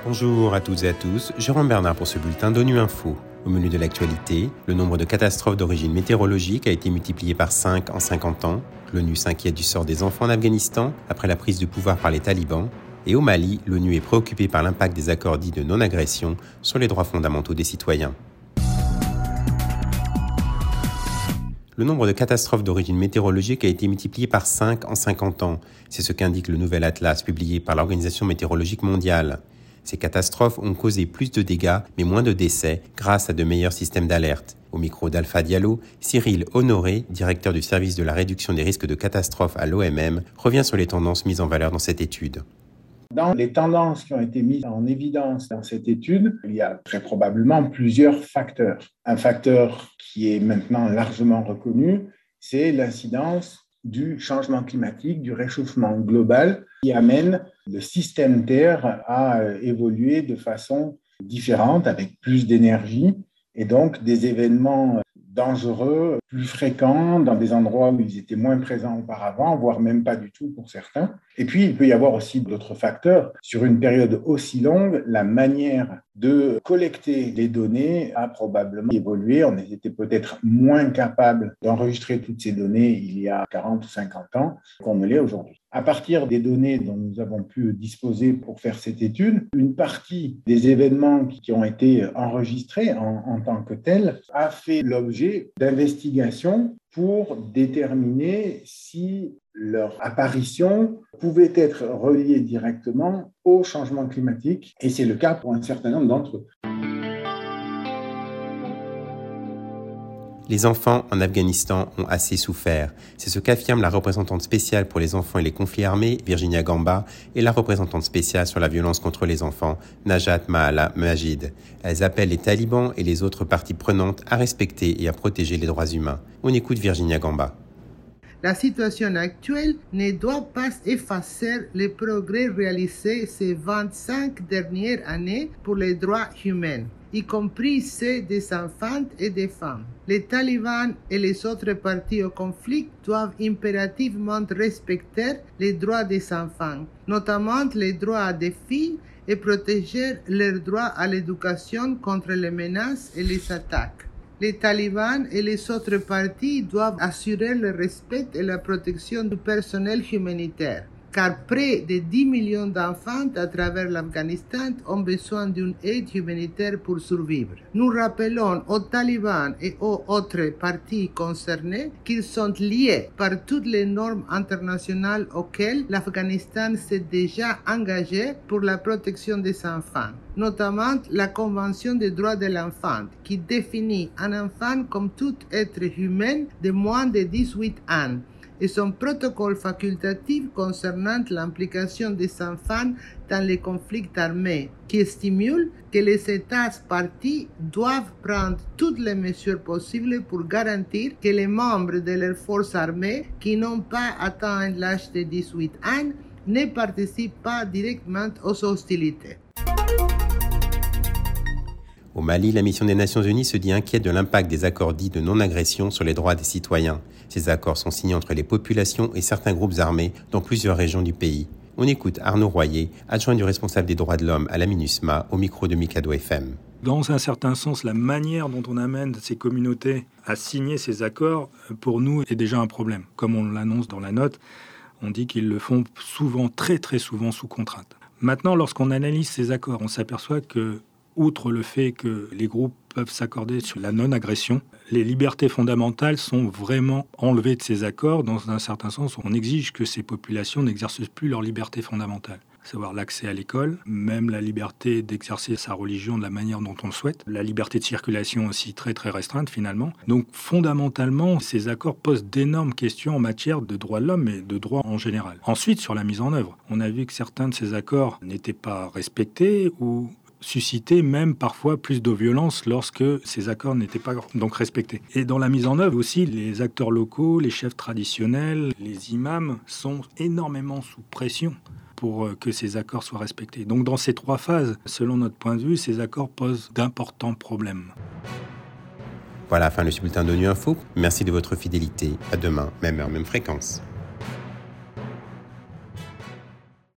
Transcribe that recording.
Bonjour à toutes et à tous, Jérôme Bernard pour ce bulletin d'ONU Info. Au menu de l'actualité, le nombre de catastrophes d'origine météorologique a été multiplié par 5 en 50 ans. L'ONU s'inquiète du sort des enfants en Afghanistan après la prise du pouvoir par les talibans. Et au Mali, l'ONU est préoccupée par l'impact des accords dits de non-agression sur les droits fondamentaux des citoyens. Le nombre de catastrophes d'origine météorologique a été multiplié par 5 en 50 ans. C'est ce qu'indique le nouvel atlas publié par l'Organisation météorologique mondiale. Ces catastrophes ont causé plus de dégâts, mais moins de décès, grâce à de meilleurs systèmes d'alerte. Au micro d'Alpha Diallo, Cyril Honoré, directeur du service de la réduction des risques de catastrophes à l'OMM, revient sur les tendances mises en valeur dans cette étude. Dans les tendances qui ont été mises en évidence dans cette étude, il y a très probablement plusieurs facteurs. Un facteur qui est maintenant largement reconnu, c'est l'incidence du changement climatique, du réchauffement global qui amène le système Terre à évoluer de façon différente, avec plus d'énergie et donc des événements dangereux, plus fréquents dans des endroits où ils étaient moins présents auparavant, voire même pas du tout pour certains. Et puis, il peut y avoir aussi d'autres facteurs. Sur une période aussi longue, la manière de collecter les données a probablement évolué. On était peut-être moins capable d'enregistrer toutes ces données il y a 40 ou 50 ans qu'on ne l'est aujourd'hui. À partir des données dont nous avons pu disposer pour faire cette étude, une partie des événements qui ont été enregistrés en tant que tels a fait l'objet d'investigations pour déterminer si leur apparition pouvait être reliée directement au changement climatique. Et c'est le cas pour un certain nombre d'entre eux. Les enfants en Afghanistan ont assez souffert. C'est ce qu'affirme la représentante spéciale pour les enfants et les conflits armés, Virginia Gamba, et la représentante spéciale sur la violence contre les enfants, Najat Mahala Majid. Elles appellent les talibans et les autres parties prenantes à respecter et à protéger les droits humains. On écoute Virginia Gamba. La situation actuelle ne doit pas effacer les progrès réalisés ces 25 dernières années pour les droits humains, y compris ceux des enfants et des femmes. Les talibans et les autres parties au conflit doivent impérativement respecter les droits des enfants, notamment les droits des filles, et protéger leurs droits à l'éducation contre les menaces et les attaques. Les talibans et les autres parties doivent assurer le respect et la protection du personnel humanitaire, car près de 10 millions d'enfants à travers l'Afghanistan ont besoin d'une aide humanitaire pour survivre. Nous rappelons aux talibans et aux autres parties concernées qu'ils sont liés par toutes les normes internationales auxquelles l'Afghanistan s'est déjà engagé pour la protection des enfants, notamment la Convention des droits de l'enfant, qui définit un enfant comme tout être humain de moins de 18 ans, et son protocole facultatif concernant l'implication des enfants dans les conflits armés, qui stimule que les États parties doivent prendre toutes les mesures possibles pour garantir que les membres de leurs forces armées qui n'ont pas atteint l'âge de 18 ans ne participent pas directement aux hostilités. Au Mali, la mission des Nations Unies se dit inquiète de l'impact des accords dits de non-agression sur les droits des citoyens. Ces accords sont signés entre les populations et certains groupes armés dans plusieurs régions du pays. On écoute Arnaud Royer, adjoint du responsable des droits de l'homme à la MINUSMA, au micro de Mikado FM. Dans un certain sens, la manière dont on amène ces communautés à signer ces accords, pour nous, est déjà un problème. Comme on l'annonce dans la note, on dit qu'ils le font souvent, très très souvent sous contrainte. Maintenant, lorsqu'on analyse ces accords, on s'aperçoit que outre le fait que les groupes peuvent s'accorder sur la non-agression, les libertés fondamentales sont vraiment enlevées de ces accords. Dans un certain sens, on exige que ces populations n'exercent plus leur liberté fondamentale, à savoir l'accès à l'école, même la liberté d'exercer sa religion de la manière dont on le souhaite, la liberté de circulation aussi très très restreinte finalement. Donc fondamentalement, ces accords posent d'énormes questions en matière de droits de l'homme et de droits en général. Ensuite, sur la mise en œuvre, on a vu que certains de ces accords n'étaient pas respectés ou susciter même parfois plus de violence lorsque ces accords n'étaient pas donc respectés. Et dans la mise en œuvre aussi, les acteurs locaux, les chefs traditionnels, les imams sont énormément sous pression pour que ces accords soient respectés. Donc dans ces trois phases, selon notre point de vue, ces accords posent d'importants problèmes. Voilà, fin de ce bulletin d'ONU Info. Merci de votre fidélité. À demain, même heure, même fréquence.